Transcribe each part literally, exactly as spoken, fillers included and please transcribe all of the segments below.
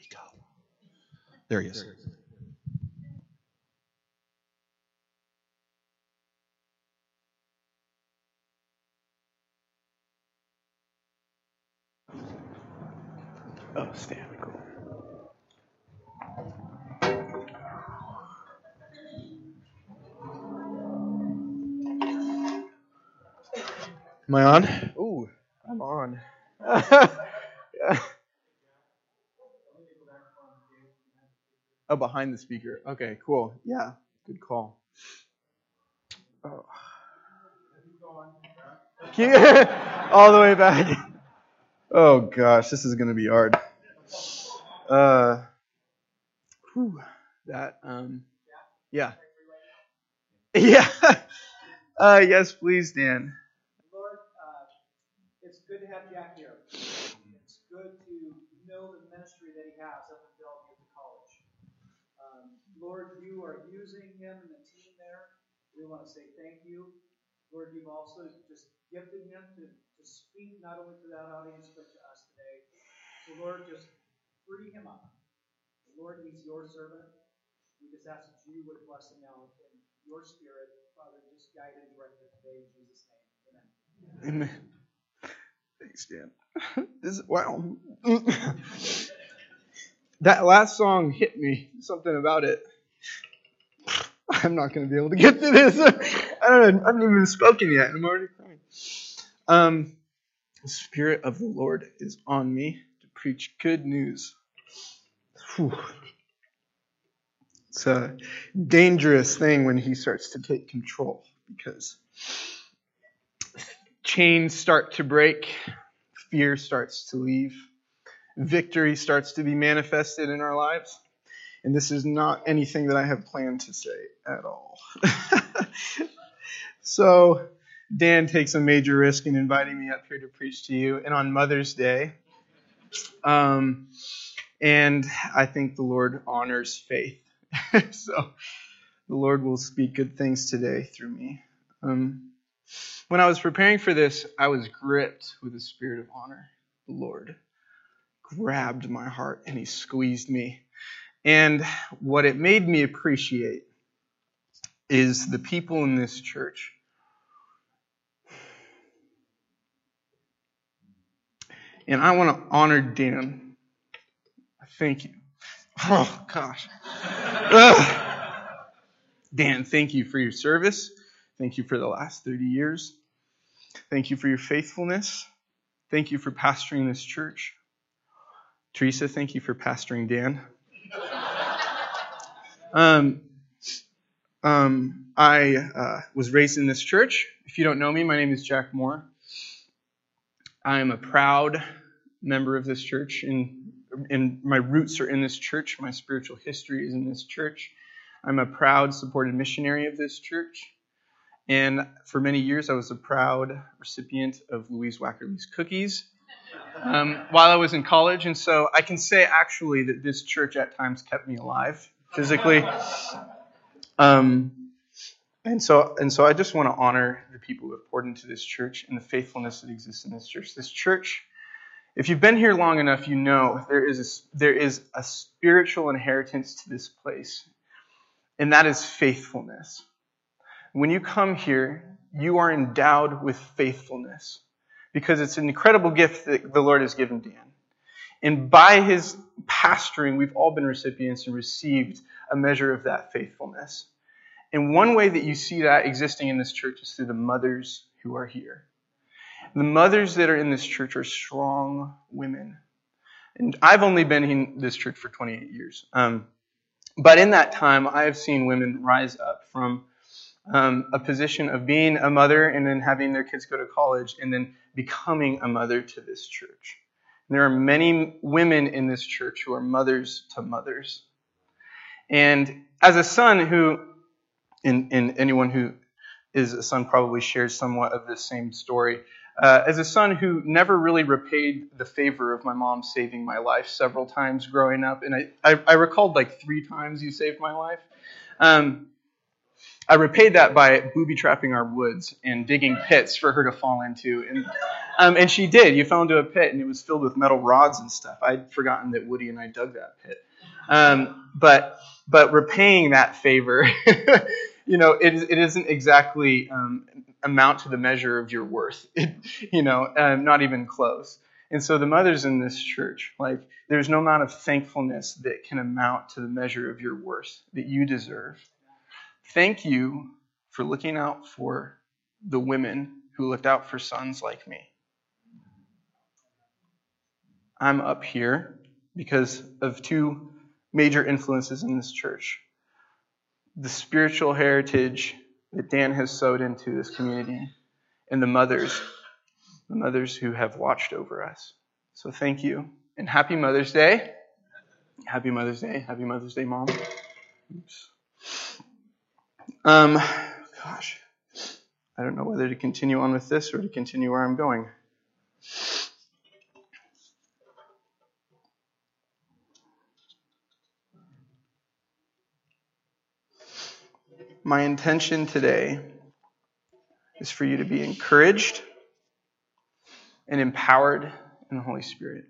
he go? There he is. Oh, Stan, cool. Am I on? Ooh, I'm on. Oh, behind the speaker. Okay, cool. Yeah, good call. Oh. All the way back. Oh gosh, this is gonna be hard. Uh, whew, that um, yeah, yeah. Uh, yes, please, Dan. Lord, uh, it's good to have Jack here. It's good to know the ministry that he has up in Bellevue at the college. Um, Lord, you are using him and the team there. We want to say thank you. Lord, you've also just gifted him to, to speak not only to that audience, but to us today. So, Lord, just free him up. Lord, he's your servant. We just ask that you would bless him now in your spirit. Father, just guide and direct him today in Jesus' name. Amen. Amen. Thanks, Dan. This is, wow. That last song hit me. Something about it. I'm not going to be able to get to this. I don't know. I haven't even spoken yet, and I'm already crying. Um, the Spirit of the Lord is on me to preach good news. Whew. It's a dangerous thing when he starts to take control, because chains start to break, fear starts to leave, victory starts to be manifested in our lives. And this is not anything that I have planned to say at all. So Dan takes a major risk in inviting me up here to preach to you, and on Mother's Day. Um, and I think the Lord honors faith. So the Lord will speak good things today through me. Um, when I was preparing for this, I was gripped with a spirit of honor. The Lord grabbed my heart and he squeezed me. And what it made me appreciate is the people in this church. And I want to honor Dan. Thank you. Oh, gosh. Ugh. Dan, thank you for your service. Thank you for the last thirty years. Thank you for your faithfulness. Thank you for pastoring this church. Teresa, thank you for pastoring Dan. Um, um, I uh, was raised in this church. If you don't know me, my name is Jack Moore. I am a proud member of this church, and, and my roots are in this church. My spiritual history is in this church. I'm a proud supported missionary of this church. And for many years, I was a proud recipient of Louise Wackerly's cookies um, while I was in college. And so I can say actually that this church at times kept me alive physically. Um, and so and so I just want to honor the people who have poured into this church and the faithfulness that exists in this church. This church, if you've been here long enough, you know there is a, there is a spiritual inheritance to this place, and that is faithfulness. When you come here, you are endowed with faithfulness because it's an incredible gift that the Lord has given Dan. And by his pastoring, we've all been recipients and received a measure of that faithfulness. And one way that you see that existing in this church is through the mothers who are here. The mothers that are in this church are strong women. And I've only been in this church for twenty-eight years. Um, but in that time, I have seen women rise up from Um, a position of being a mother and then having their kids go to college and then becoming a mother to this church. And there are many women in this church who are mothers to mothers. And as a son who, and, and anyone who is a son probably shares somewhat of this same story, uh, as a son who never really repaid the favor of my mom saving my life several times growing up, and I, I, I recalled like three times you saved my life. Um, I repaid that by booby trapping our woods and digging pits for her to fall into. And um, and she did. You fell into a pit, and it was filled with metal rods and stuff. I'd forgotten that Woody and I dug that pit. Um, but but repaying that favor, you know, it, it isn't exactly um, amount to the measure of your worth. It, you know, um, not even close. And so the mothers in this church, like, there's no amount of thankfulness that can amount to the measure of your worth that you deserve. Thank you for looking out for the women who looked out for sons like me. I'm up here because of two major influences in this church. The spiritual heritage that Dan has sowed into this community, and the mothers, the mothers who have watched over us. So thank you, and happy Mother's Day. Happy Mother's Day. Happy Mother's Day, Mom. Oops. Um, gosh, I don't know whether to continue on with this or to continue where I'm going. My intention today is for you to be encouraged and empowered in the Holy Spirit.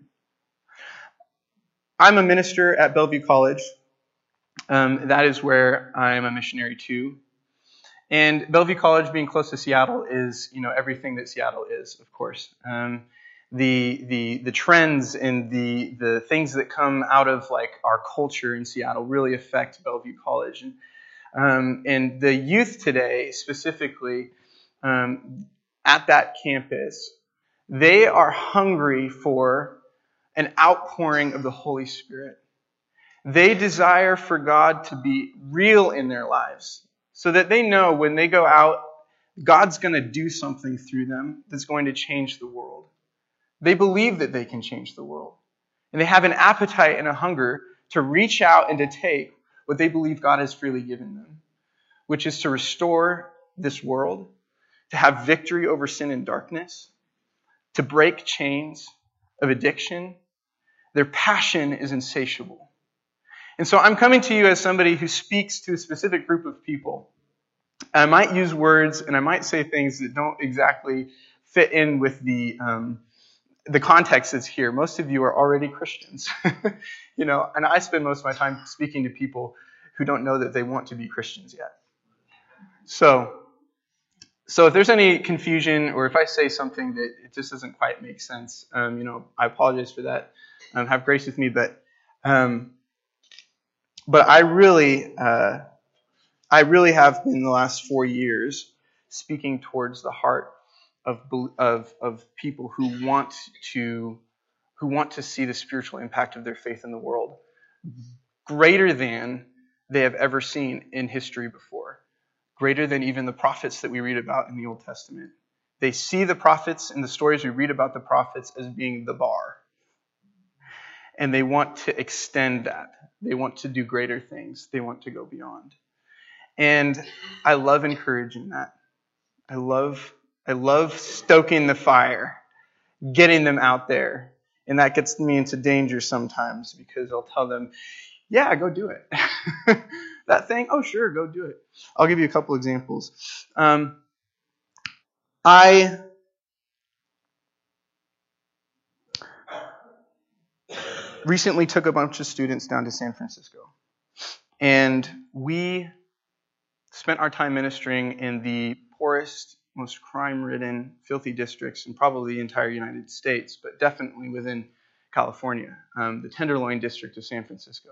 I'm a minister at Bellevue College. Um, that is where I'm a missionary to. And Bellevue College, being close to Seattle, is, you know, everything that Seattle is, of course. Um, the the the trends and the the things that come out of like our culture in Seattle really affect Bellevue College. And um, and the youth today, specifically um, at that campus, they are hungry for an outpouring of the Holy Spirit. They desire for God to be real in their lives, so that they know when they go out, God's going to do something through them that's going to change the world. They believe that they can change the world. And they have an appetite and a hunger to reach out and to take what they believe God has freely given them, which is to restore this world, to have victory over sin and darkness, to break chains of addiction. Their passion is insatiable. And so I'm coming to you as somebody who speaks to a specific group of people. I might use words and I might say things that don't exactly fit in with the um, the context that's here. Most of you are already Christians, you know, and I spend most of my time speaking to people who don't know that they want to be Christians yet. So, so if there's any confusion or if I say something that it just doesn't quite make sense, um, you know, I apologize for that. Um, have grace with me, but um, but I really, uh, I really have been the last four years speaking towards the heart of of of people who want to who want to see the spiritual impact of their faith in the world greater than they have ever seen in history before, greater than even the prophets that we read about in the Old Testament. They see the prophets and the stories we read about the prophets as being the bar. And they want to extend that. They want to do greater things. They want to go beyond. And I love encouraging that. I love I love stoking the fire, getting them out there. And that gets me into danger sometimes because I'll tell them, yeah, go do it. That thing, oh, sure, go do it. I'll give you a couple examples. Um, I recently took a bunch of students down to San Francisco. And we spent our time ministering in the poorest, most crime-ridden, filthy districts in probably the entire United States, but definitely within California, um, the Tenderloin district of San Francisco.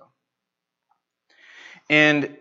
And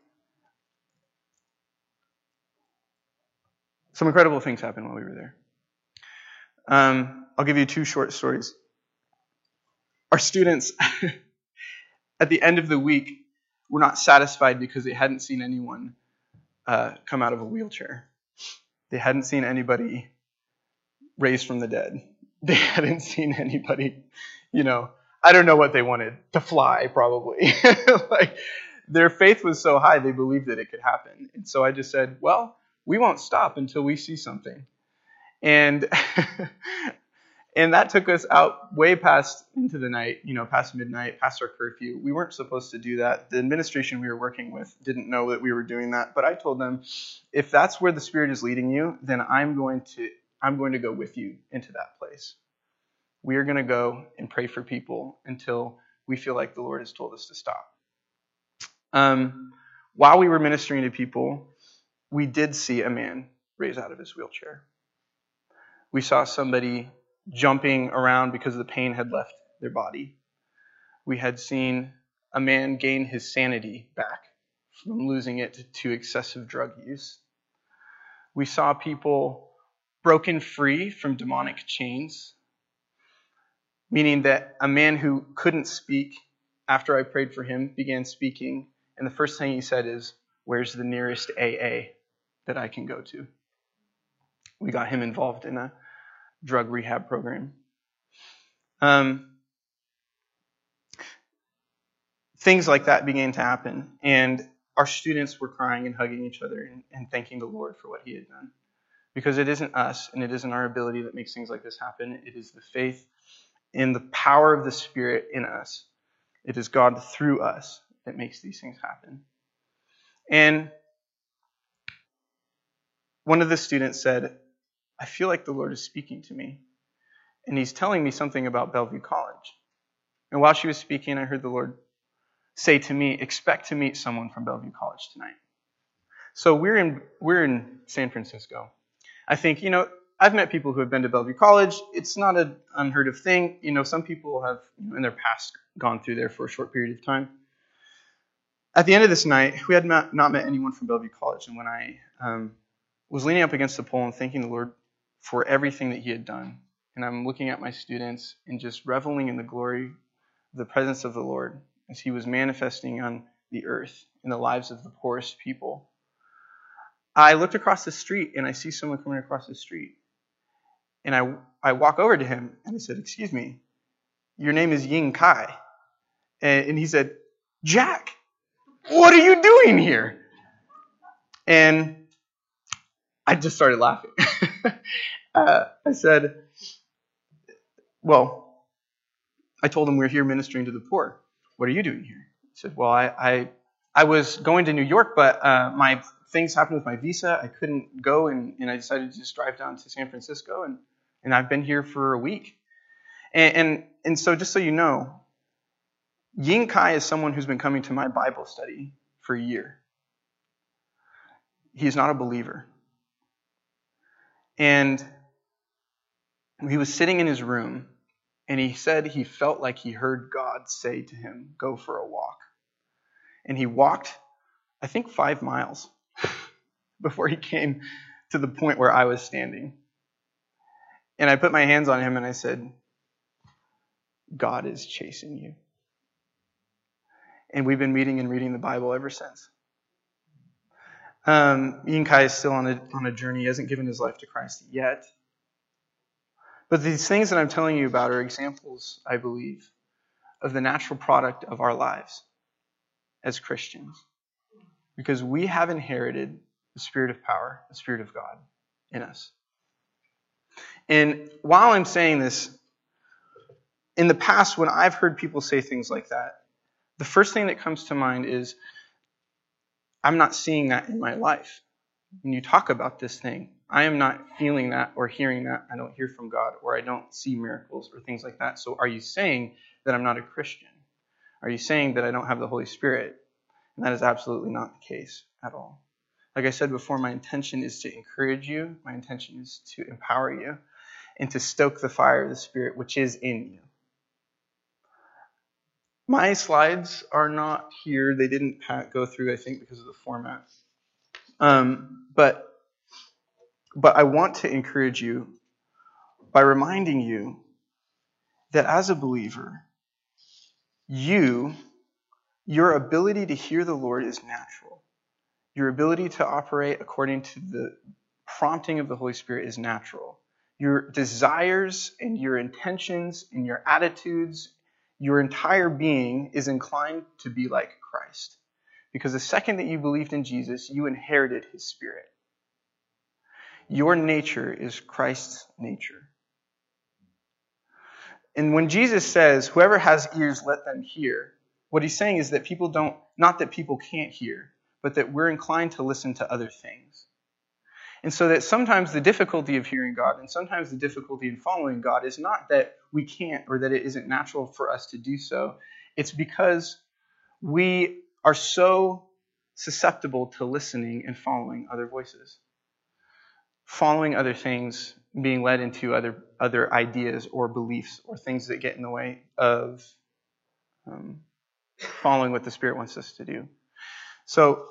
some incredible things happened while we were there. Um, I'll give you two short stories. Our students, at the end of the week, were not satisfied because they hadn't seen anyone uh, come out of a wheelchair. They hadn't seen anybody raised from the dead. They hadn't seen anybody, you know, I don't know what they wanted, to fly probably. Like, their faith was so high they believed that it could happen. And so I just said, well, we won't stop until we see something. And And that took us out way past into the night, you know, past midnight, past our curfew. We weren't supposed to do that. The administration we were working with didn't know that we were doing that. But I told them, if that's where the Spirit is leading you, then I'm going to I'm going to go with you into that place. We are going to go and pray for people until we feel like the Lord has told us to stop. Um, while we were ministering to people, we did see a man raise out of his wheelchair. We saw somebody jumping around because the pain had left their body. We had seen a man gain his sanity back from losing it to excessive drug use. We saw people broken free from demonic chains, meaning that a man who couldn't speak after I prayed for him began speaking, and the first thing he said is, "Where's the nearest A A that I can go to?" We got him involved in a drug rehab program. Um, things like that began to happen, and our students were crying and hugging each other and, and thanking the Lord for what he had done. Because it isn't us and it isn't our ability that makes things like this happen. It is the faith in the power of the Spirit in us. It is God through us that makes these things happen. And one of the students said, "I feel like the Lord is speaking to me. And he's telling me something about Bellevue College." And while she was speaking, I heard the Lord say to me, "Expect to meet someone from Bellevue College tonight." So we're in we're in San Francisco. I think, you know, I've met people who have been to Bellevue College. It's not an unheard of thing. You know, some people have, you know, in their past gone through there for a short period of time. At the end of this night, we had not, not met anyone from Bellevue College. And when I um, was leaning up against the pole and thanking the Lord for everything that he had done, and I'm looking at my students and just reveling in the glory, the presence of the Lord as he was manifesting on the earth in the lives of the poorest people, I looked across the street and I see someone coming across the street. And I I walk over to him and I said, "Excuse me, your name is Ying Kai." And, and he said, "Jack, what are you doing here?" And I just started laughing. uh, I said, well, I told him we're here ministering to the poor. "What are you doing here?" He said, "Well, I I, I was going to New York, but uh, my things happened with my visa. I couldn't go, and, and I decided to just drive down to San Francisco, and, and I've been here for a week." And, and and so just so you know, Ying Kai is someone who's been coming to my Bible study for a year. He's not a believer. And he was sitting in his room, and he said he felt like he heard God say to him, "Go for a walk." And he walked, I think, five miles before he came to the point where I was standing. And I put my hands on him and I said, "God is chasing you." And we've been meeting and reading the Bible ever since. Um, Ying Kai is still on a, on a journey. He hasn't given his life to Christ yet. But these things that I'm telling you about are examples, I believe, of the natural product of our lives as Christians. Because we have inherited the Spirit of power, the Spirit of God in us. And while I'm saying this, in the past, when I've heard people say things like that, the first thing that comes to mind is, I'm not seeing that in my life. When you talk about this thing, I am not feeling that or hearing that. I don't hear from God, or I don't see miracles or things like that. So are you saying that I'm not a Christian? Are you saying that I don't have the Holy Spirit? And that is absolutely not the case at all. Like I said before, my intention is to encourage you. My intention is to empower you and to stoke the fire of the Spirit which is in you. My slides are not here. They didn't go through, I think, because of the format. Um, but but I want to encourage you by reminding you that as a believer, you, your ability to hear the Lord is natural. Your ability to operate according to the prompting of the Holy Spirit is natural. Your desires and your intentions and your attitudes, your entire being is inclined to be like Christ. Because the second that you believed in Jesus, you inherited his Spirit. Your nature is Christ's nature. And when Jesus says, whoever has ears, let them hear, what he's saying is that people don't, not that people can't hear, but that we're inclined to listen to other things. And so that sometimes the difficulty of hearing God and sometimes the difficulty in following God is not that we can't or that it isn't natural for us to do so. It's because we are so susceptible to listening and following other voices. Following other things, being led into other other ideas or beliefs or things that get in the way of um, following what the Spirit wants us to do. So,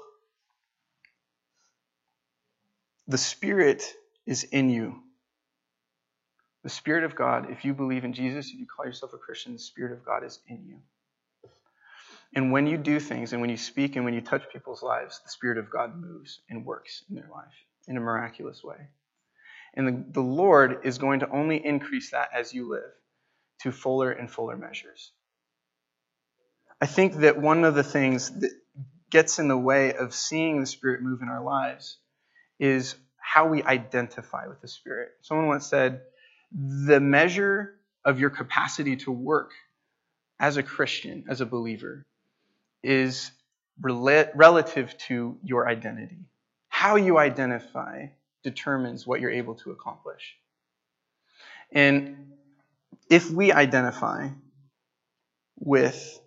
the Spirit is in you. The Spirit of God, if you believe in Jesus, if you call yourself a Christian, the Spirit of God is in you. And when you do things and when you speak and when you touch people's lives, the Spirit of God moves and works in their life in a miraculous way. And the, the Lord is going to only increase that as you live to fuller and fuller measures. I think that one of the things that gets in the way of seeing the Spirit move in our lives is how we identify with the Spirit. Someone once said, the measure of your capacity to work as a Christian, as a believer, is rel- relative to your identity. How you identify determines what you're able to accomplish. And if we identify with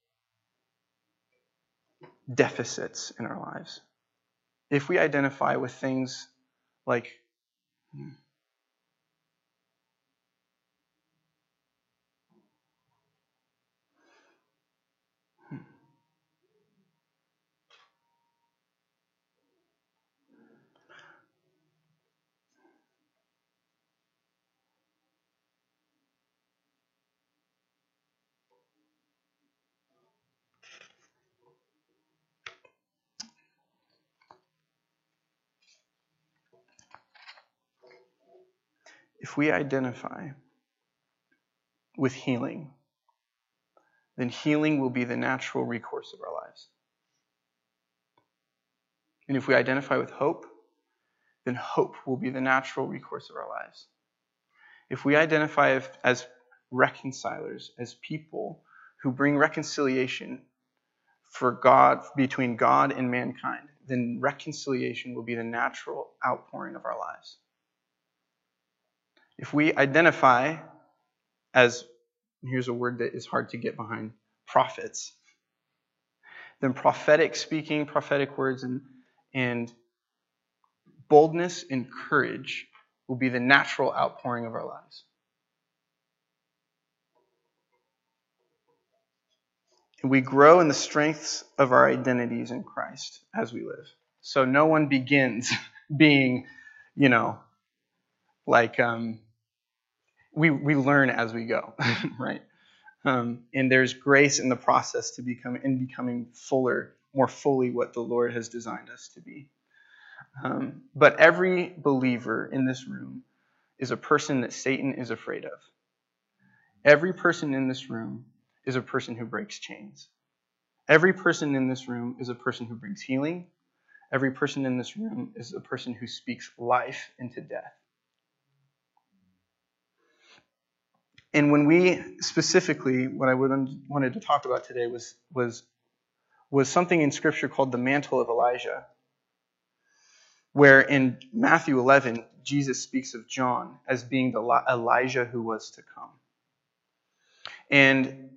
deficits in our lives, if we identify with things like if we identify with healing, then healing will be the natural recourse of our lives. And if we identify with hope, then hope will be the natural recourse of our lives. If we identify as reconcilers, as people who bring reconciliation for God, between God and mankind, then reconciliation will be the natural outpouring of our lives. If we identify as, here's a word that is hard to get behind, prophets, then prophetic speaking, prophetic words, and, and boldness and courage will be the natural outpouring of our lives. And we grow in the strengths of our identities in Christ as we live. So no one begins being, you know, like um, we we learn as we go, right? Um, and there's grace in the process to become in becoming fuller, more fully what the Lord has designed us to be. Um, but every believer in this room is a person that Satan is afraid of. Every person in this room is a person who breaks chains. Every person in this room is a person who brings healing. Every person in this room is a person who speaks life into death. And when we specifically, what I wanted to talk about today was, was, was something in Scripture called the mantle of Elijah, where in Matthew eleven, Jesus speaks of John as being the Elijah who was to come. And,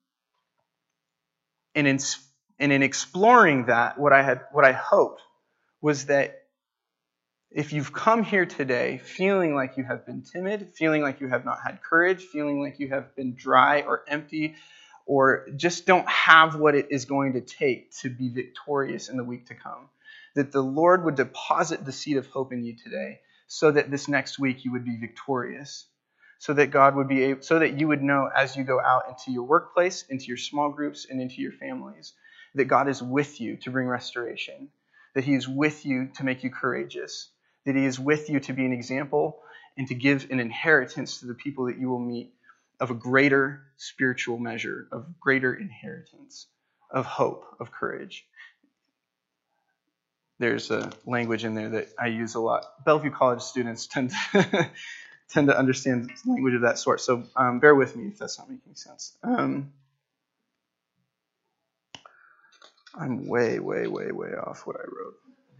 and, in, and in exploring that, what I had, what I hoped was that if you've come here today feeling like you have been timid, feeling like you have not had courage, feeling like you have been dry or empty, or just don't have what it is going to take to be victorious in the week to come, that the Lord would deposit the seed of hope in you today so that this next week you would be victorious, so that God would be able, so that you would know as you go out into your workplace, into your small groups, and into your families, that God is with you to bring restoration, that He is with you to make you courageous, that He is with you to be an example and to give an inheritance to the people that you will meet of a greater spiritual measure, of greater inheritance, of hope, of courage. There's a language in there that I use a lot. Bellevue College students tend to, tend to understand language of that sort. So um, bear with me if that's not making sense. Um, I'm way, way, way, way off what I wrote.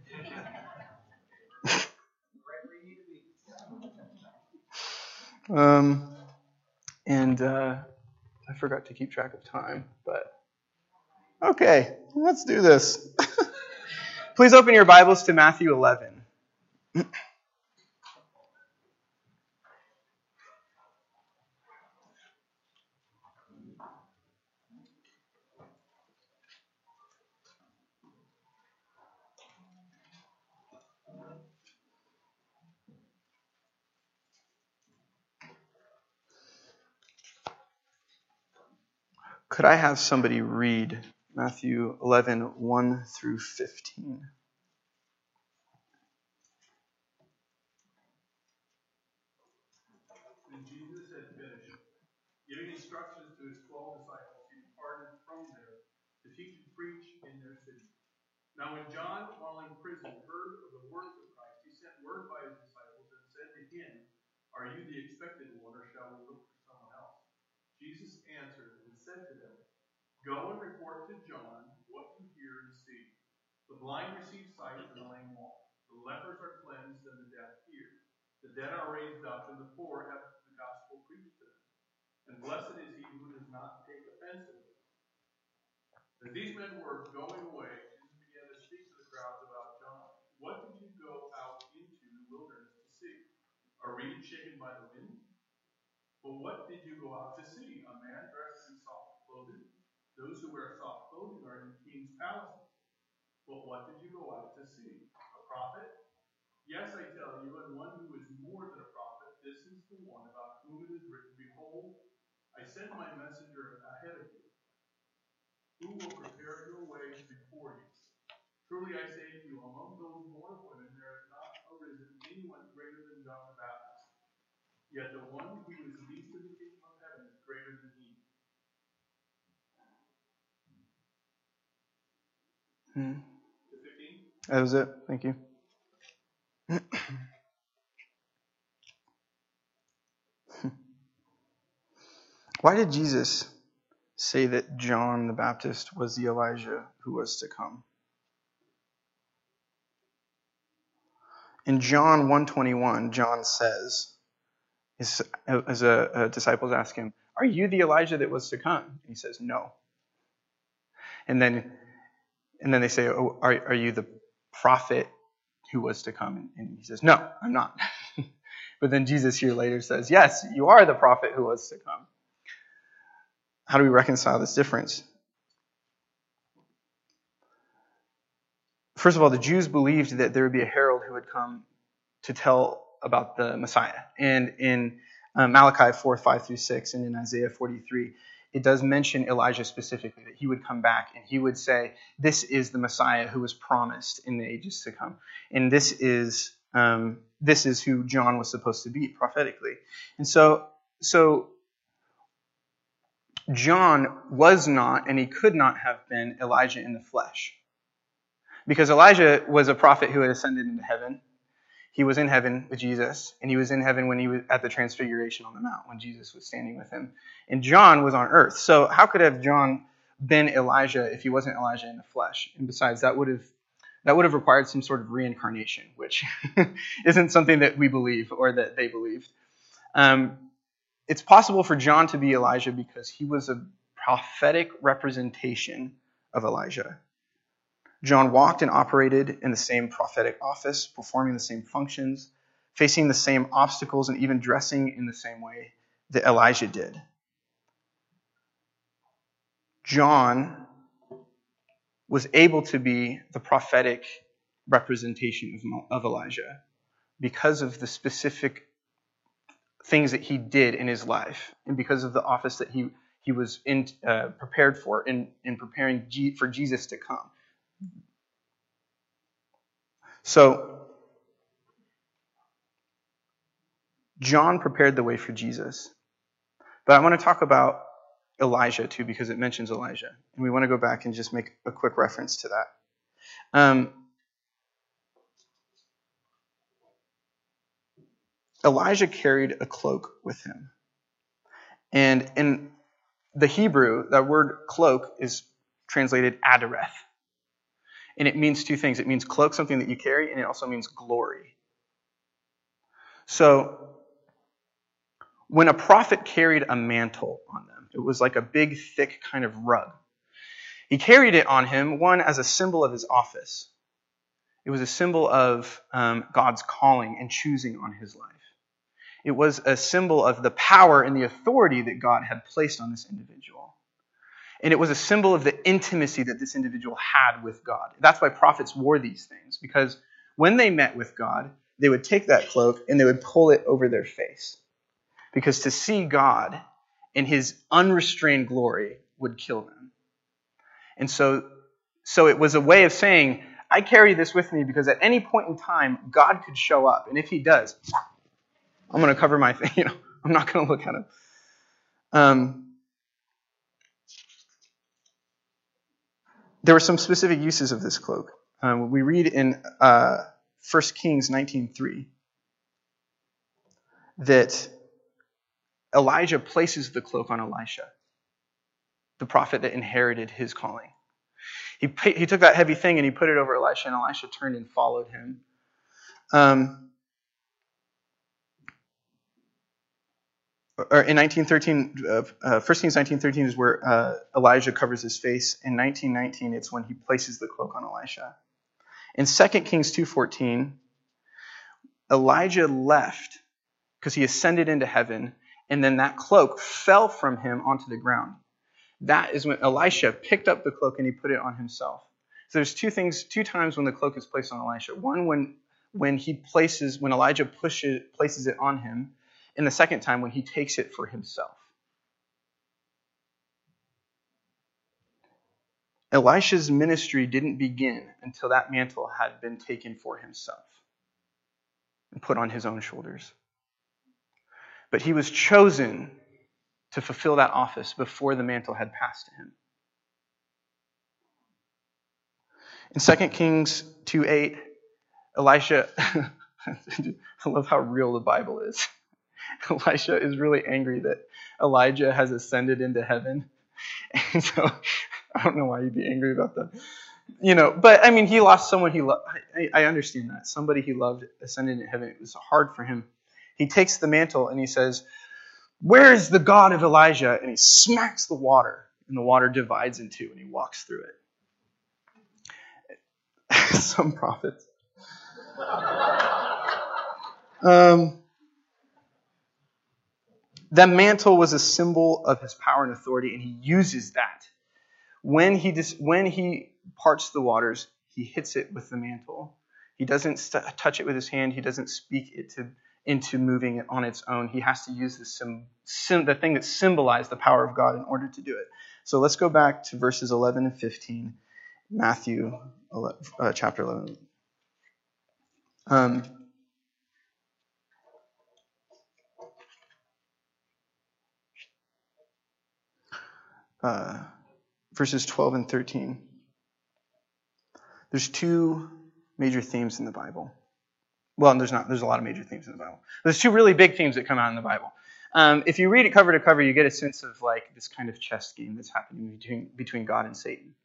um, and uh, I forgot to keep track of time, but okay, let's do this. Please open your Bibles to Matthew eleven. Could I have somebody read Matthew eleven, one through fifteen? When Jesus had finished giving instructions to his twelve disciples, he departed from there to teach and preach in their city. Now when John, while in prison, heard of the works of Christ, he sent word by his disciples and said to him, "Are you the expected one, or shall we look for someone else?" Jesus answered and said to them, "Go and report to John what you hear and see. The blind receive sight and the lame walk. The lepers are cleansed and the deaf hear. The dead are raised up and the poor have the gospel preached to them. And blessed is he who does not take offense at it." As these men were going away, Jesus began to speak to the crowds about John. "What did you go out into the wilderness to see? A reed shaken by the wind? But what did you go out to see? A man dressed in soft clothing? Those who wear soft clothing are in king's palaces. But what did you go out to see? A prophet? Yes, I tell you, and one who is more than a prophet. This is the one about whom it is written, 'Behold, I send my messenger ahead of you, who will prepare your way before you.' Truly I say to you, among those born of women, there has not arisen anyone greater than John the Baptist. Yet the one who is least in the kingdom of heaven is greater than he." Hmm. fifteen? That was it. Thank you. Why did Jesus say that John the Baptist was the Elijah who was to come? In John one twenty-one, John says, as a, a disciples ask him, "Are you the Elijah that was to come?" And he says, "No." And then and then they say, "Oh, are, are you the prophet who was to come?" And he says, "No, I'm not." But then Jesus here later says, "Yes, you are the prophet who was to come." How do we reconcile this difference? First of all, the Jews believed that there would be a herald who would come to tell about the Messiah. And in um, Malachi four, five through six, and in Isaiah forty-three, it does mention Elijah specifically, that he would come back and he would say, "This is the Messiah who was promised in the ages to come." And this is um, this is who John was supposed to be prophetically. And so, so John was not, and he could not have been, Elijah in the flesh. Because Elijah was a prophet who had ascended into heaven. He was in heaven with Jesus, and he was in heaven when he was at the transfiguration on the mount, when Jesus was standing with him. And John was on earth. So how could have John been Elijah if he wasn't Elijah in the flesh? And besides, that would have that would have required some sort of reincarnation, which isn't something that we believe or that they believed. Um, it's possible for John to be Elijah because he was a prophetic representation of Elijah. John walked and operated in the same prophetic office, performing the same functions, facing the same obstacles, and even dressing in the same way that Elijah did. John was able to be the prophetic representation of, of Elijah because of the specific things that he did in his life and because of the office that he, he was in, uh, prepared for in, in preparing G, for Jesus to come. So, John prepared the way for Jesus. But I want to talk about Elijah too, because it mentions Elijah. And we want to go back and just make a quick reference to that. Um, Elijah carried a cloak with him. And in the Hebrew, that word cloak is translated adareth. And it means two things. It means cloak, something that you carry, and it also means glory. So when a prophet carried a mantle on them, it was like a big, thick kind of rug. He carried it on him, one, as a symbol of his office. It was a symbol of um, God's calling and choosing on his life. It was a symbol of the power and the authority that God had placed on this individual. And it was a symbol of the intimacy that this individual had with God. That's why prophets wore these things, because when they met with God, they would take that cloak and they would pull it over their face. Because to see God in his unrestrained glory would kill them. And so, so it was a way of saying, I carry this with me because at any point in time, God could show up. And if he does, I'm going to cover my thing. You know, I'm not going to look at him. Um, there were some specific uses of this cloak. Um, we read in uh, First Kings nineteen three that Elijah places the cloak on Elisha, the prophet that inherited his calling. He he took that heavy thing and he put it over Elisha, and Elisha turned and followed him. Um, or in nineteen thirteen, uh, uh, First Kings nineteen thirteen is where uh, Elijah covers his face. In nineteen nineteen, it's when he places the cloak on Elisha. In Second Kings two fourteen, Elijah left because he ascended into heaven, and then that cloak fell from him onto the ground. That is when Elisha picked up the cloak and he put it on himself. So there's two things, two times when the cloak is placed on Elisha. One, when when he places, when Elijah pushes places it on him, and the second time when he takes it for himself. Elisha's ministry didn't begin until that mantle had been taken for himself and put on his own shoulders. But he was chosen to fulfill that office before the mantle had passed to him. In Second Kings two eight, Elisha, I love how real the Bible is. Elisha is really angry that Elijah has ascended into heaven. And so, I don't know why you'd be angry about that. You know, but I mean, he lost someone he loved. I, I understand that. Somebody he loved ascended into heaven. It was hard for him. He takes the mantle and he says, "Where is the God of Elijah?" And he smacks the water, and the water divides in two, and he walks through it. Some prophets. Um, that mantle was a symbol of his power and authority, and he uses that. When he dis- when he parts the waters, he hits it with the mantle. He doesn't st- touch it with his hand. He doesn't speak it to into moving it on its own. He has to use the sim, sim, the thing that symbolized the power of God in order to do it. So let's go back to verses eleven and fifteen, Matthew eleven, uh, chapter eleven. Um, uh, verses twelve and thirteen. There's two major themes in the Bible. Well, there's not. There's a lot of major themes in the Bible. There's two really big themes that come out in the Bible. Um, if you read it cover to cover, you get a sense of like this kind of chess game that's happening between, between God and Satan.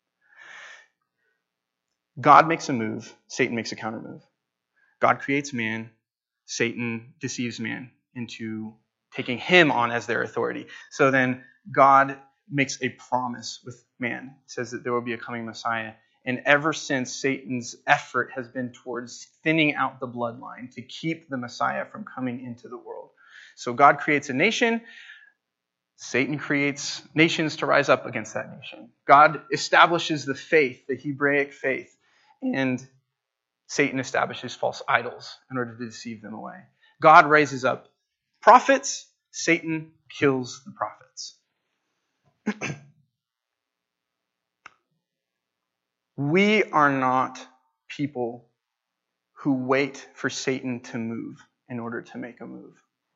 God makes a move, Satan makes a counter move. God creates man, Satan deceives man into taking him on as their authority. So then God makes a promise with man. It says that there will be a coming Messiah. And ever since, Satan's effort has been towards thinning out the bloodline to keep the Messiah from coming into the world. So God creates a nation. Satan creates nations to rise up against that nation. God establishes the faith, the Hebraic faith, and Satan establishes false idols in order to deceive them away. God raises up prophets. Satan kills the prophets. We are not people who wait for Satan to move in order to make a move.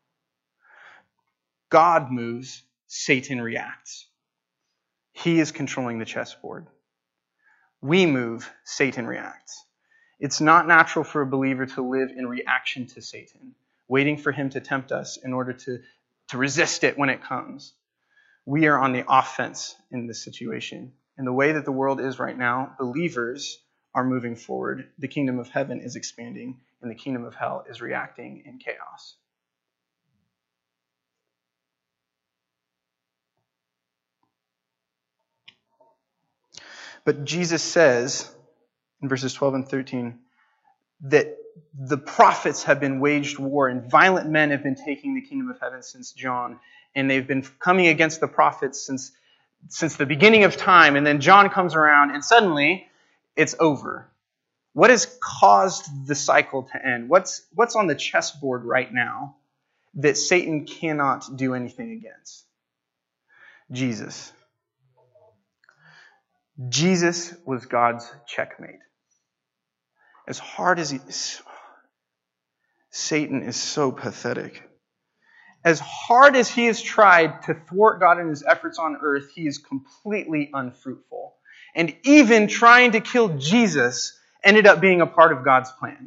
God moves, Satan reacts. He is controlling the chessboard. We move, Satan reacts. It's not natural for a believer to live in reaction to Satan. waiting for him to tempt us in order to, to resist it when it comes. We are on the offense in this situation. And the way that the world is right now, believers are moving forward. The kingdom of heaven is expanding, and the kingdom of hell is reacting in chaos. But Jesus says in verses twelve and thirteen that the prophets have been waged war, and violent men have been taking the kingdom of heaven since John. And they've been coming against the prophets since, since the beginning of time. And then John comes around, and suddenly it's over. What has caused the cycle to end? What's, what's on the chessboard right now that Satan cannot do anything against? Jesus. Jesus was God's checkmate. As hard as he is, Satan is so pathetic. As hard as he has tried to thwart God in his efforts on earth, he is completely unfruitful. And even trying to kill Jesus ended up being a part of God's plan.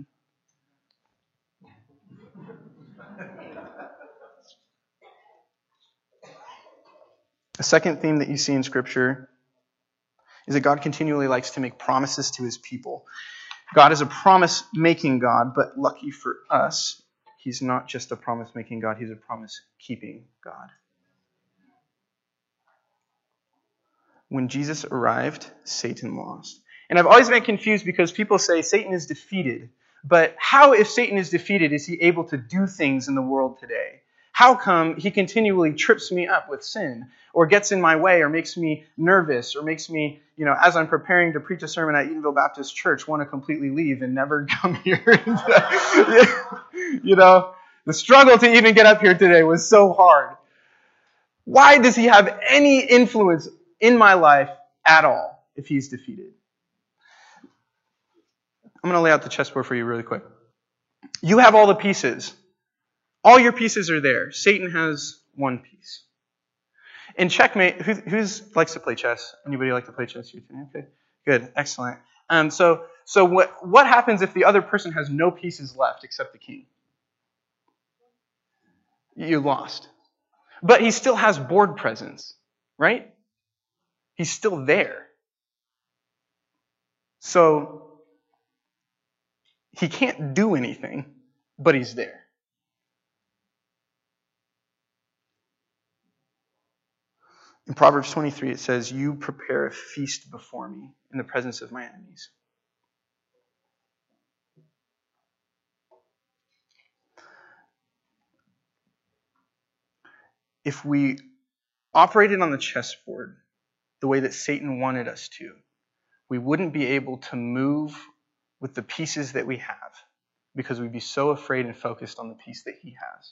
A second theme that you see in Scripture is that God continually likes to make promises to his people. God is a promise-making God, but lucky for us, he's not just a promise-making God, he's a promise-keeping God. When Jesus arrived, Satan lost. And I've always been confused because people say Satan is defeated. But how, if Satan is defeated, is he able to do things in the world today? How come he continually trips me up with sin, or gets in my way, or makes me nervous, or makes me, you know, as I'm preparing to preach a sermon at Edenville Baptist Church, want to completely leave and never come here? You know, the struggle to even get up here today was so hard. Why does he have any influence in my life at all if he's defeated? I'm going to lay out the chessboard for you really quick. You have all the pieces. All your pieces are there. Satan has one piece. In checkmate, who who's likes to play chess? Anybody like to play chess here today? Okay, good, excellent. Um, so so what what happens if the other person has no pieces left except the king? You lost. But he still has board presence, right? He's still there. So he can't do anything, but he's there. In Proverbs twenty-three, it says, "You prepare a feast before me in the presence of my enemies." If we operated on the chessboard the way that Satan wanted us to, we wouldn't be able to move with the pieces that we have because we'd be so afraid and focused on the piece that he has.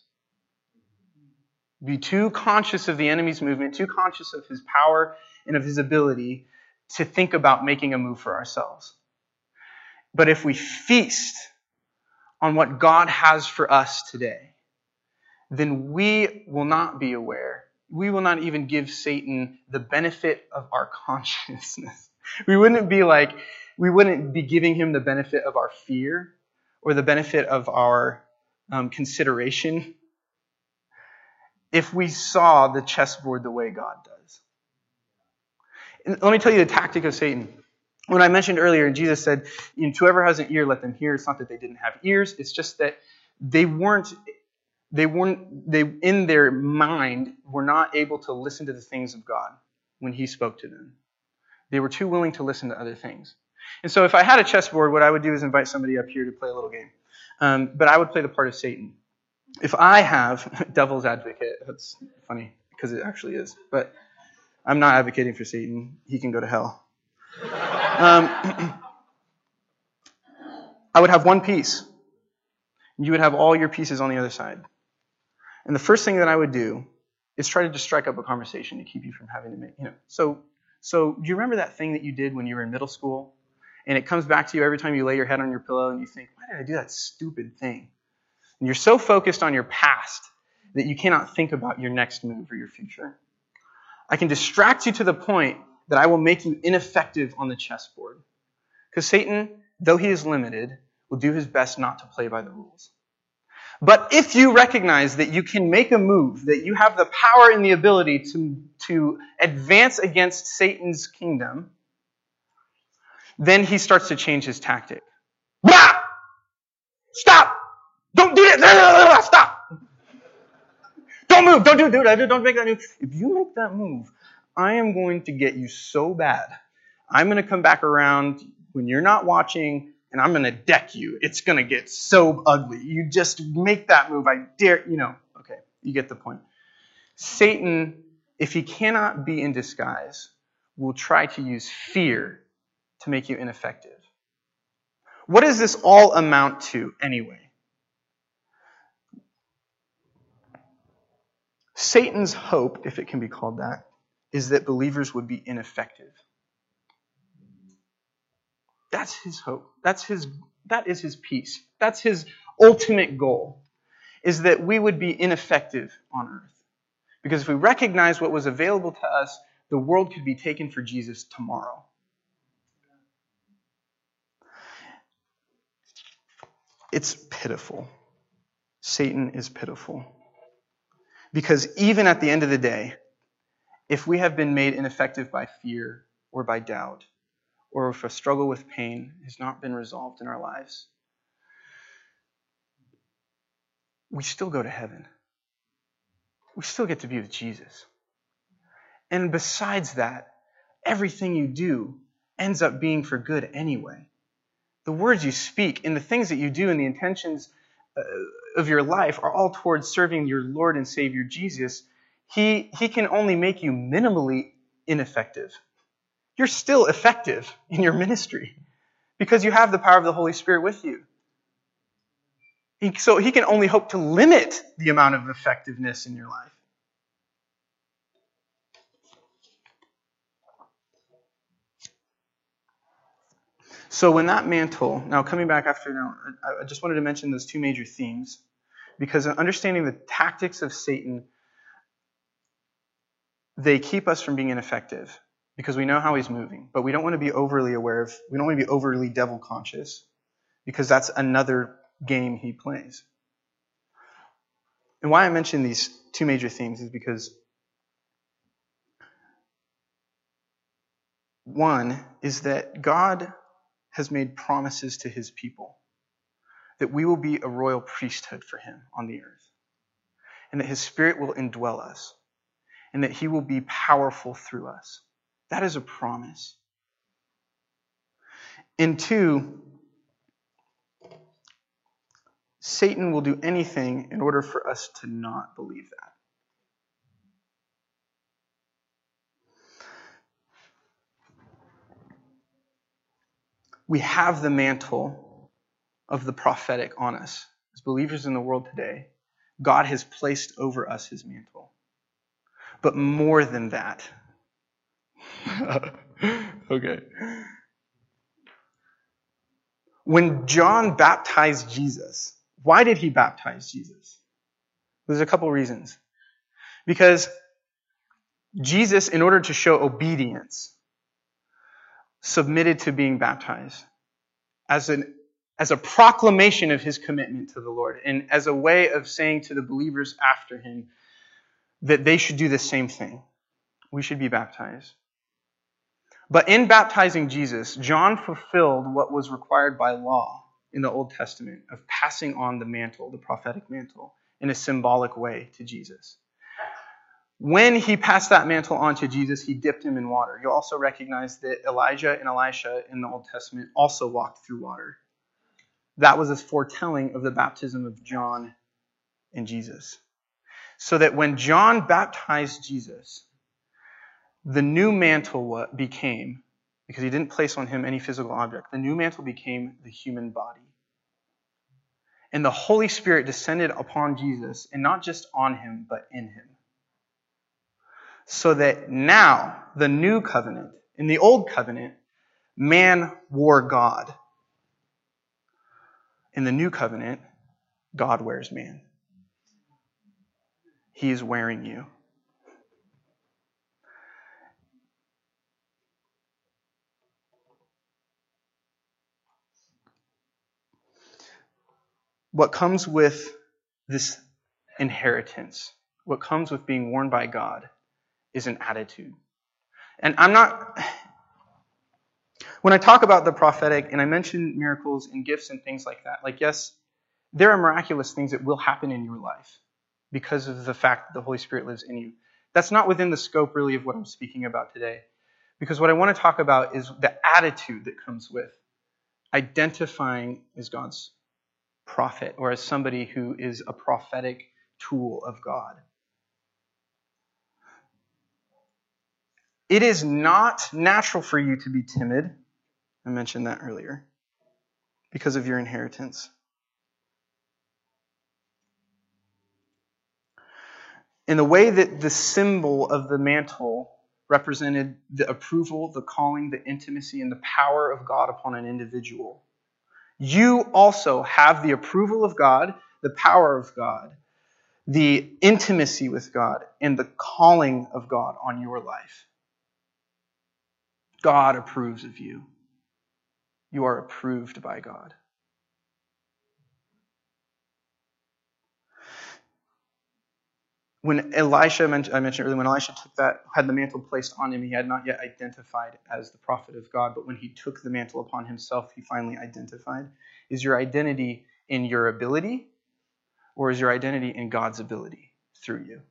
Be too conscious of the enemy's movement, too conscious of his power and of his ability to think about making a move for ourselves. But if we feast on what God has for us today, then we will not be aware. We will not even give Satan the benefit of our consciousness. We wouldn't be like, we wouldn't be giving him the benefit of our fear or the benefit of our um, consideration if we saw the chessboard the way God does. And let me tell you the tactic of Satan. When I mentioned earlier, Jesus said, you know, to whoever has an ear, let them hear. It's not that they didn't have ears. It's just that they weren't, they weren't, they in their mind were not able to listen to the things of God when he spoke to them. They were too willing to listen to other things. And so if I had a chessboard, what I would do is invite somebody up here to play a little game. Um, but I would play the part of Satan. If I have devil's advocate, that's funny because it actually is, but I'm not advocating for Satan. He can go to hell. Um, I would have one piece. You would have all your pieces on the other side. And the first thing that I would do is try to just strike up a conversation to keep you from having to make, you know. So, so do you remember that thing that you did when you were in middle school? And it comes back to you every time you lay your head on your pillow and you think, why did I do that stupid thing? And you're so focused on your past that you cannot think about your next move or your future. I can distract you to the point that I will make you ineffective on the chessboard. Because Satan, though he is limited, will do his best not to play by the rules. But if you recognize that you can make a move, that you have the power and the ability to, to advance against Satan's kingdom, then he starts to change his tactic. Bah! Stop! Don't do that! Stop! Don't move! Don't do it! Don't make that move. If you make that move, I am going to get you so bad. I'm going to come back around when you're not watching, and I'm going to deck you. It's going to get so ugly. You just make that move. I dare, you know. Okay, you get the point. Satan, if he cannot be in disguise, will try to use fear to make you ineffective. What does this all amount to anyway? Satan's hope, if it can be called that, is that believers would be ineffective. That's his hope. That's his, that is his peace. That's his ultimate goal, is that we would be ineffective on earth. Because if we recognize what was available to us, the world could be taken for Jesus tomorrow. It's pitiful. Satan is pitiful. Because even at the end of the day, if we have been made ineffective by fear or by doubt, or if a struggle with pain has not been resolved in our lives, we still go to heaven. We still get to be with Jesus. And besides that, everything you do ends up being for good anyway. The words you speak and the things that you do and the intentions uh, of your life are all towards serving your Lord and Savior Jesus. He, he can only make you minimally ineffective. You're still effective in your ministry because you have the power of the Holy Spirit with you. He, so he can only hope to limit the amount of effectiveness in your life. So when that mantle, now coming back after now, I just wanted to mention those two major themes, because understanding the tactics of Satan, they keep us from being ineffective because we know how he's moving, but we don't want to be overly aware of, we don't want to be overly devil conscious because that's another game he plays. And why I mention these two major themes is because one is that God has made promises to his people that we will be a royal priesthood for him on the earth, and that his Spirit will indwell us, and that he will be powerful through us. That is a promise. And two, Satan will do anything in order for us to not believe that. We have the mantle of the prophetic on us. As believers in the world today, God has placed over us his mantle. But more than that, okay. When John baptized Jesus, why did he baptize Jesus? There's a couple reasons. Because Jesus, in order to show obedience, submitted to being baptized as an as a proclamation of his commitment to the Lord and as a way of saying to the believers after him that they should do the same thing. We should be baptized. But in baptizing Jesus, John fulfilled what was required by law in the Old Testament of passing on the mantle, the prophetic mantle, in a symbolic way to Jesus. When he passed that mantle on to Jesus, he dipped him in water. You'll also recognize that Elijah and Elisha in the Old Testament also walked through water. That was a foretelling of the baptism of John and Jesus. So that when John baptized Jesus, the new mantle became, because he didn't place on him any physical object, the new mantle became the human body. And the Holy Spirit descended upon Jesus, and not just on him, but in him. So that now, the new covenant, in the old covenant, man wore God. In the new covenant, God wears man. He is wearing you. What comes with this inheritance, what comes with being worn by God, is an attitude. And I'm not... When I talk about the prophetic, and I mention miracles and gifts and things like that, like, yes, there are miraculous things that will happen in your life because of the fact that the Holy Spirit lives in you. That's not within the scope, really, of what I'm speaking about today. Because what I want to talk about is the attitude that comes with identifying as God's prophet or as somebody who is a prophetic tool of God. It is not natural for you to be timid. I mentioned that earlier. Because of your inheritance. In the way that the symbol of the mantle represented the approval, the calling, the intimacy, and the power of God upon an individual, you also have the approval of God, the power of God, the intimacy with God, and the calling of God on your life. God approves of you. You are approved by God. When Elisha, I mentioned earlier, when Elisha took that, had the mantle placed on him, he had not yet identified as the prophet of God. But when he took the mantle upon himself, he finally identified. Is your identity in your ability, or is your identity in God's ability through you?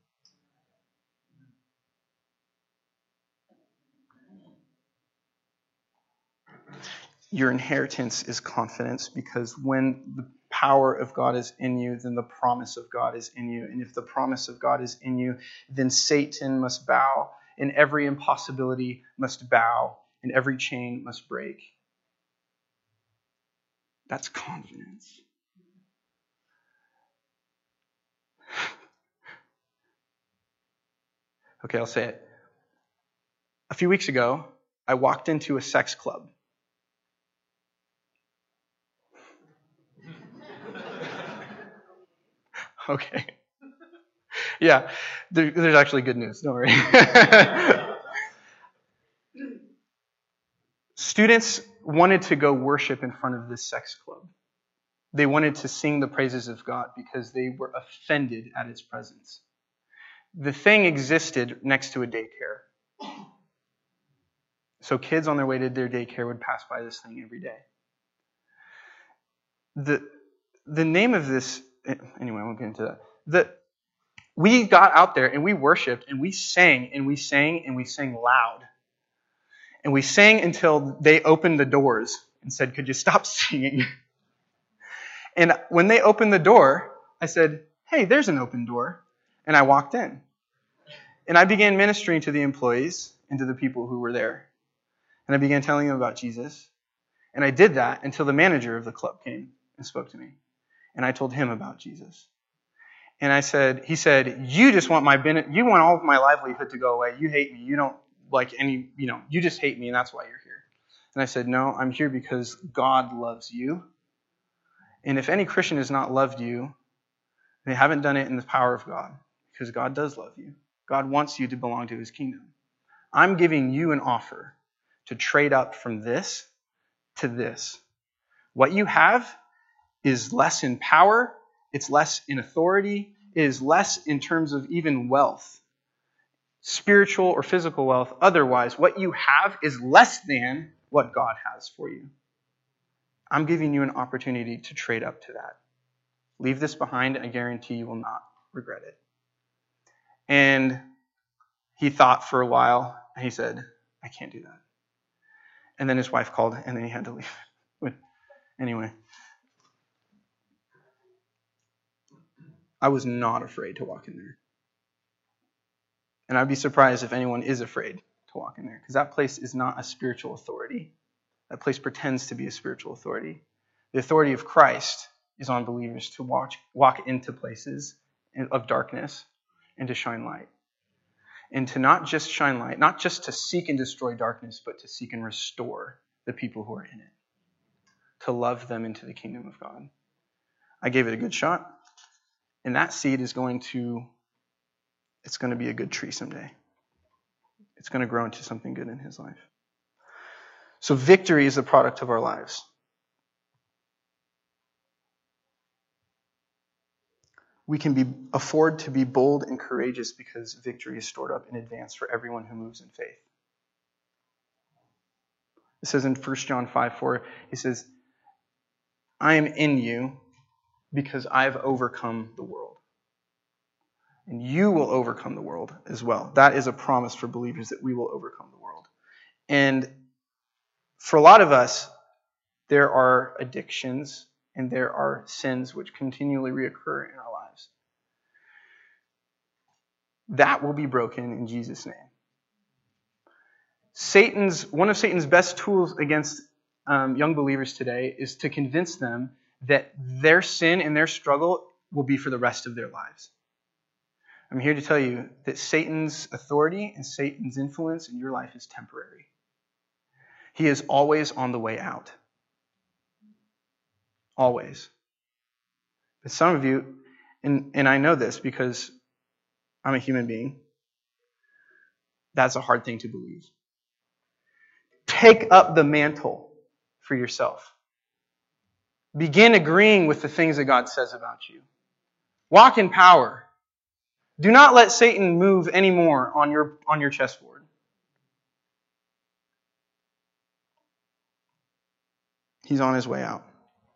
Your inheritance is confidence, because when the power of God is in you, then the promise of God is in you. And if the promise of God is in you, then Satan must bow, and every impossibility must bow, and every chain must break. That's confidence. Okay, I'll say it. A few weeks ago, I walked into a sex club. Okay. Yeah, there, there's actually good news. Don't worry. Students wanted to go worship in front of this sex club. They wanted to sing the praises of God because they were offended at its presence. The thing existed next to a daycare. So kids on their way to their daycare would pass by this thing every day. The, the name of this... Anyway, I won't get into that. The, we got out there and we worshiped and we sang and we sang and we sang loud. And we sang until they opened the doors and said, "Could you stop singing?" And when they opened the door, I said, "Hey, there's an open door." And I walked in. And I began ministering to the employees and to the people who were there. And I began telling them about Jesus. And I did that until the manager of the club came and spoke to me. And I told him about Jesus. And I said, he said, "You just want my you want all of my livelihood to go away. You hate me. You don't like any, you know, you just hate me, and that's why you're here." And I said, "No, I'm here because God loves you. And if any Christian has not loved you, they haven't done it in the power of God, because God does love you. God wants you to belong to his kingdom. I'm giving you an offer to trade up from this to this. What you have is less in power, it's less in authority, it is less in terms of even wealth, spiritual or physical wealth. Otherwise, what you have is less than what God has for you. I'm giving you an opportunity to trade up to that. Leave this behind, and I guarantee you will not regret it." And he thought for a while, and he said, "I can't do that." And then his wife called, and then he had to leave. But anyway, I was not afraid to walk in there. And I'd be surprised if anyone is afraid to walk in there, because that place is not a spiritual authority. That place pretends to be a spiritual authority. The authority of Christ is on believers to walk, walk into places of darkness and to shine light. And to not just shine light, not just to seek and destroy darkness, but to seek and restore the people who are in it. To love them into the kingdom of God. I gave it a good shot. And that seed is going to, it's going to be a good tree someday. It's going to grow into something good in his life. So victory is the product of our lives. We can be afford to be bold and courageous because victory is stored up in advance for everyone who moves in faith. It says in First John five four, he says, I am in you because I've overcome the world. And you will overcome the world as well. That is a promise for believers that we will overcome the world. And for a lot of us, there are addictions and there are sins which continually reoccur in our lives. That will be broken in Jesus' name. Satan's one of Satan's best tools against um, young believers today is to convince them that their sin and their struggle will be for the rest of their lives. I'm here to tell you that Satan's authority and Satan's influence in your life is temporary. He is always on the way out. Always. But some of you, and, and I know this because I'm a human being, that's a hard thing to believe. Take up the mantle for yourself. Begin agreeing with the things that God says about you. Walk in power. Do not let Satan move anymore on your, on your chessboard. He's on his way out.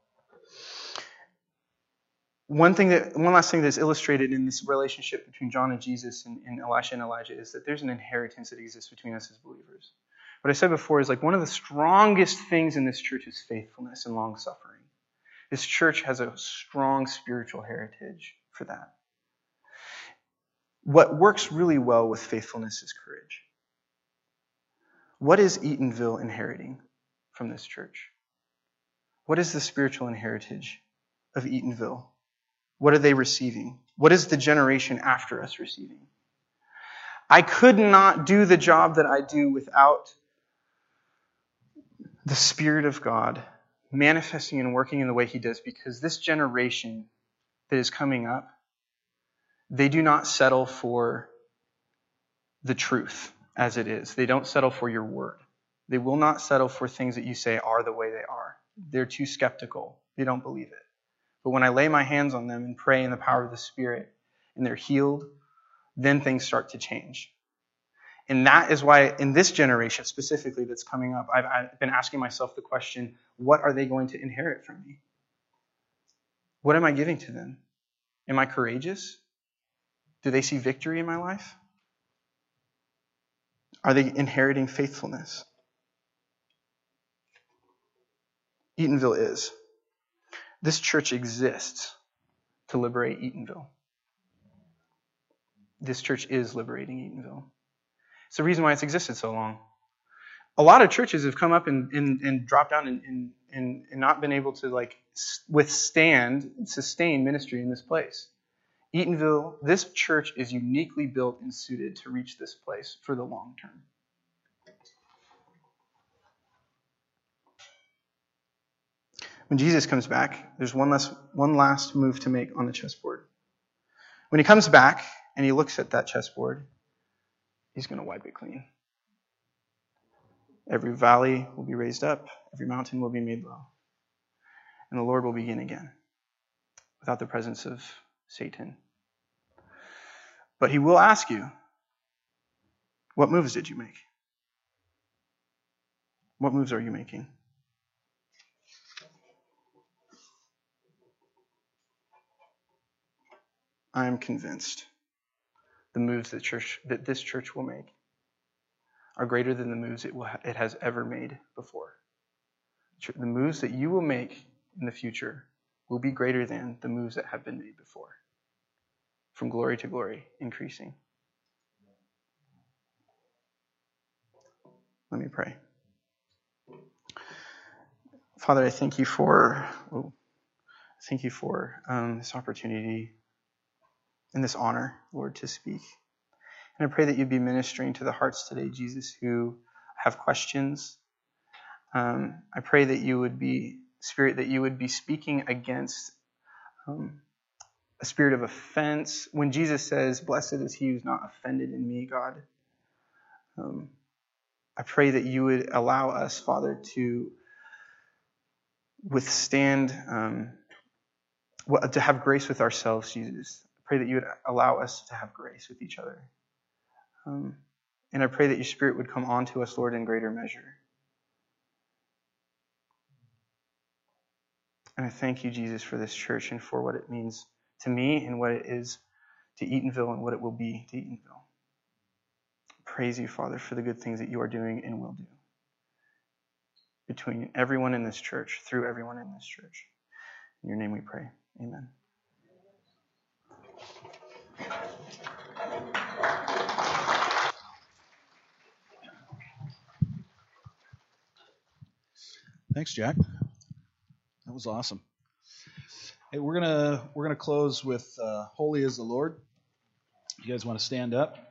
One thing that, one last thing that's illustrated in this relationship between John and Jesus and, and Elisha and Elijah is that there's an inheritance that exists between us as believers. What I said before is like one of the strongest things in this church is faithfulness and long suffering. This church has a strong spiritual heritage for that. What works really well with faithfulness is courage. What is Eatonville inheriting from this church? What is the spiritual inheritance of Eatonville? What are they receiving? What is the generation after us receiving? I could not do the job that I do without the Spirit of God manifesting and working in the way He does, because this generation that is coming up, they do not settle for the truth as it is. They don't settle for your word. They will not settle for things that you say are the way they are. They're too skeptical. They don't believe it. But when I lay my hands on them and pray in the power of the Spirit and they're healed, then things start to change. And that is why in this generation specifically that's coming up, I've, I've been asking myself the question, what are they going to inherit from me? What am I giving to them? Am I courageous? Do they see victory in my life? Are they inheriting faithfulness? Eatonville is. This church exists to liberate Eatonville. This church is liberating Eatonville. It's the reason why it's existed so long. A lot of churches have come up and, and, and dropped down and, and, and, and not been able to like withstand and sustain ministry in this place. Eatonville, this church is uniquely built and suited to reach this place for the long term. When Jesus comes back, there's one last, one last move to make on the chessboard. When he comes back and he looks at that chessboard, he's going to wipe it clean. Every valley will be raised up. Every mountain will be made low. And the Lord will begin again without the presence of Satan. But he will ask you, what moves did you make? What moves are you making? I am convinced the moves that church that this church will make are greater than the moves it will ha- it has ever made before. The moves that you will make in the future will be greater than the moves that have been made before. From glory to glory, increasing. Let me pray. Father, I thank you for oh, thank you for um, this opportunity and this honor, Lord, to speak. And I pray that you'd be ministering to the hearts today, Jesus, who have questions. Um, I pray that you would be, Spirit, that you would be speaking against um, a spirit of offense. When Jesus says, blessed is he who's not offended in me, God, um, I pray that you would allow us, Father, to withstand um, well, to have grace with ourselves, Jesus. I pray that you would allow us to have grace with each other. Um, and I pray that your Spirit would come onto us, Lord, in greater measure. And I thank you, Jesus, for this church and for what it means to me and what it is to Eatonville and what it will be to Eatonville. Praise you, Father, for the good things that you are doing and will do between everyone in this church, through everyone in this church. In your name we pray. Amen. Thanks, Jack. That was awesome. Hey, we're gonna we're gonna close with uh, "Holy is the Lord." You guys want to stand up?